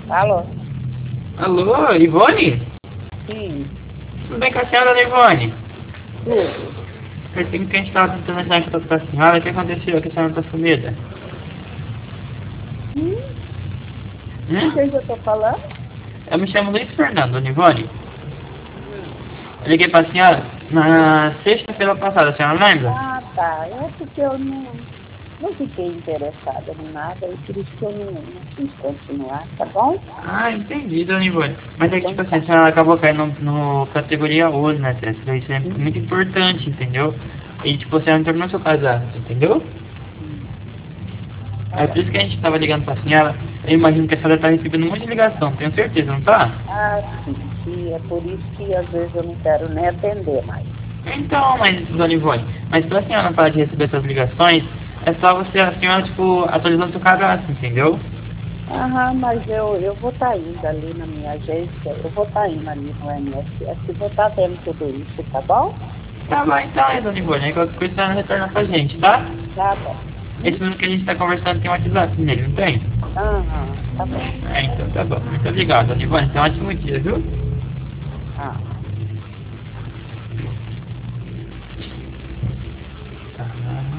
Alô? Alô, Ivone? Sim, Tudo bem com a senhora, Ivone? tudo. Eu tenho que a gente estava tentando entrar em contato com a senhora. O que aconteceu? Que a senhora está sumida? Com quem que eu tô falando? Eu me chamo Luiz Fernando, Dona Ivone. Hum. Eu liguei para a senhora na sexta-feira passada, a senhora lembra? Ah, tá. É porque eu não fiquei interessada em nada e por isso que eu não quis continuar, tá bom? Ah, entendi, Dona Ivone. Mas é que, Então tipo assim, tá. a senhora acabou caindo no categoria hoje, né, César? Isso é muito importante, entendeu? E, tipo, você não terminou seu casamento, entendeu? Hum. Tá É por bom. isso que a gente estava ligando para a senhora. Eu imagino que a senhora está recebendo um monte de ligação, tenho certeza, não tá? Ah, sim. E é por isso que às vezes eu não quero nem atender mais. Então, mas, Dona Ivone, mas pra senhora não parar de receber essas ligações, é só você, a senhora, tipo, atualizando seu cadastro, entendeu? Aham, mas eu vou estar indo ali na minha agência, eu vou estar indo ali no MSS e vou estar vendo tudo isso, tá bom? Tá bom, então, Dona Ivone, aí qualquer coisa a senhora retorna pra gente, tá? Tá bom. Esse número que a gente tá conversando tem um WhatsApp nele, não tem? Aham, tá bom. É, então tá bom. Muito obrigado, Dona Ivone. Tenha um ótimo dia, viu? Ah.